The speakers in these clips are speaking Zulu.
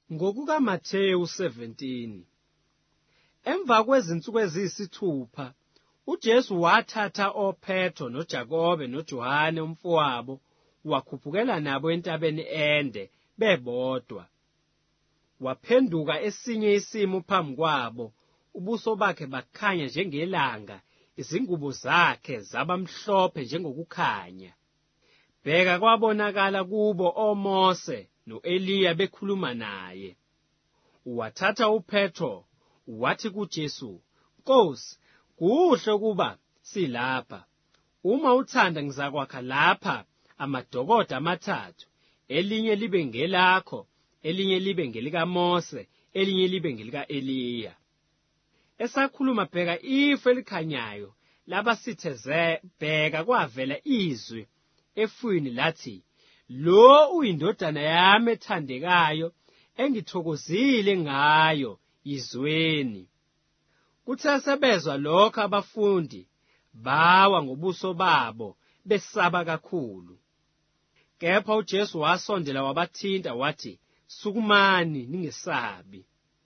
NgokukaMathewu 17. Emva kwezinsuku eziyisithupha, uJesu wathatha oPetro noJakobe noJohane umfowabo wakhuphukela nabo entabeni ende bebodwa. Waphenduka esinye isimo phambi kwabo, ubuso bakhe bakhanya njengelanga, izingubo zakhe zabamhlophe njengokukhanya. Bheka, kwabonakala kubo oMose no-Eliya bekhuluma naye. Wathatha uPetro wathi kuJesu, "Nkosi, kuhle ukuba silapha. Uma uthanda ngizakwakha lapha amadokodo amathathu, elinye libe ngelakho, elinye libe ngelikaMose, elinye libe ngelika-Eliya." Esakhuluma, bheka, ifu elikhanyayo labasitheze, bheka, kwavela izwi efwini lathi, "Lo uyindodana yami ethandekayo, engithokozile ngayo, yizweni." Kuthe sebezwa lokho, abafundi bawa ngobuso babo besaba kakhulu. Kepha uJesu wasondela wabathinta wathi, "Sukumani, ningesabi."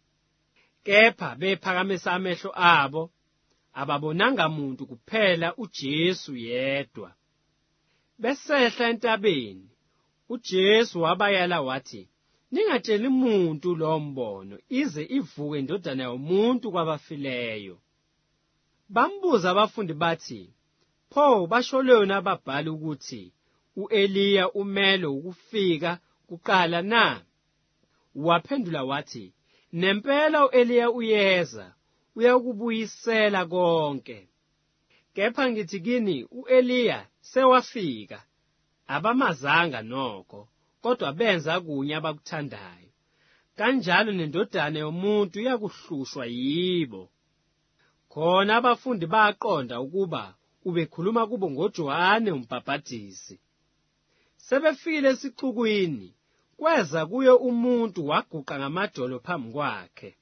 Kepha bephakamisa amehlo abo, ababonanga muntu kuphela uJesu yedwa. Besehla entabeni, uJesu wabayala wathi, "Ningatsheli muntu lo mbono, ize ivuke indodana yomuntu kwabafileyo." Bambuza abafundi bathi, "Pho basholweni ababhali ukuthi u-Eliya umele ukufika kuqala na?" Waphendula wathi, "Nempela u-Eliya uyeza, uyakubuyisela konke. Kepha ngithi kini, u-Eliya sewafika, abamazanga nokho, kodwa benza kunye abakuthandayo. Kanjalo nendodana yomuntu iyakuhlushwa yibo." Khona abafundi baqonda ukuba ubekhuluma kubo ngoJohane uMbhaphathizi. Sebefikile esixukwini, kweza kuye umuntu waguqa ngamadolo phambi kwakhe.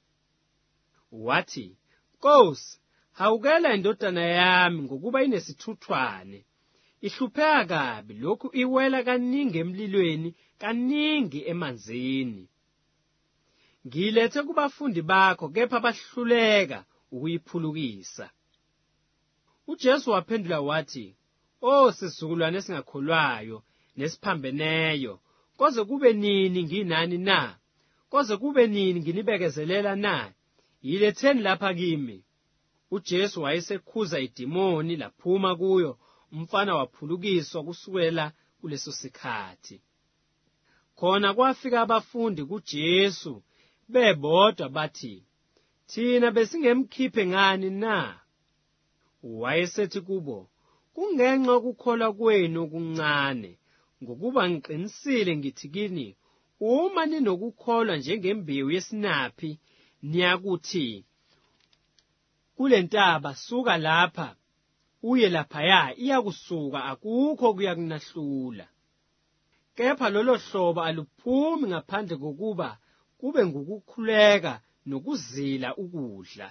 Wathi, "Nkosi, hawukela indodana yami ngokuba inesithuthwane. Ihlupheka kabi, lokhu iwela kaningi emlilweni, kaningi emanzini. Ngiyilethe kubafundi bakho, kepha bahluleka ukuyiphulukisa." UJesu waphendula wathi, "O sizukulwane esingakholwayo nesiphambeneyo, koze kube nini nginani na? Koze kube nini nginibekezelela na? Yiletheni lapha kimi." UJesu wayesekhuza idimoni, laphuma kuyo, umfana waphulukiswa kusukela kuleso sikhathi. Khona kwafika abafundi kuJesu bebodwa bathi, "Thina besingemkhiphe ngani na?" Wayesethi kubo, "Kungenxa ukukholwa kwenu okuncane. Ngokuba ngiqinisile ngithi kini, uma ninokukholwa njengembewu yesinaphi, niyakuthi kule ntaba, suka lapha uye laphaya, iyakusuka, akukho kuyakunahlula. Kepha lolo hlobo aluphumi ngaphandle kokuba kube ngukukhuleka nokuzila ukudla."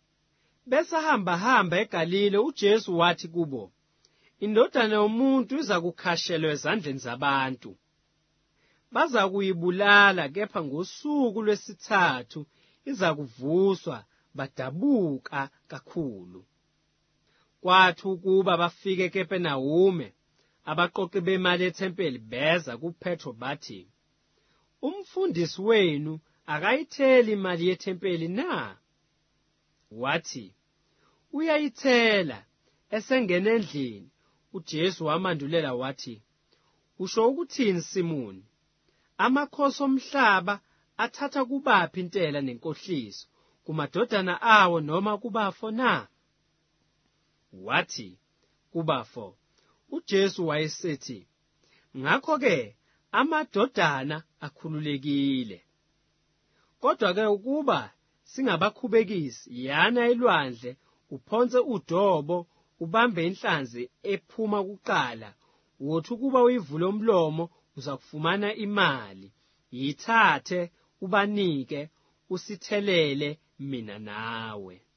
Besahamba eGalile, uJesu wathi kubo, "Indodana yomuntu iza kukhashelwa ezandleni zabantu. Baza kuyibulala, kepha ngosuku lwesithathu iza kuvuswa." Badabuka kakhulu. Kwathi ukuba bafike eKapenawume, abaqoqi bemali ethempeli beza kuPetro bathi, "Umfundisi wenu akayitheli imali yethempeli na?" Wathi, "Uyayithela." Esengena endlini, uJesu wamandulela wathi, "Usho ukuthini, Simoni? Amakhosi omhlaba athatha kubaphi intela nenkohliso, kumadodana awo noma kubafo na?" Wathi, "Kubafo." UJesu wayesethi, "Ngakho-ke amadodana akhululekile. Kodwa-ke ukuba singabakhubekisi, yana elwandle, uphonse udobo, ubambe inhlanzi ephuma kuqala, wothi ukuba uyivule umlomo uzakufumana imali. Yithathe, ubanike, usithelele mina nawe."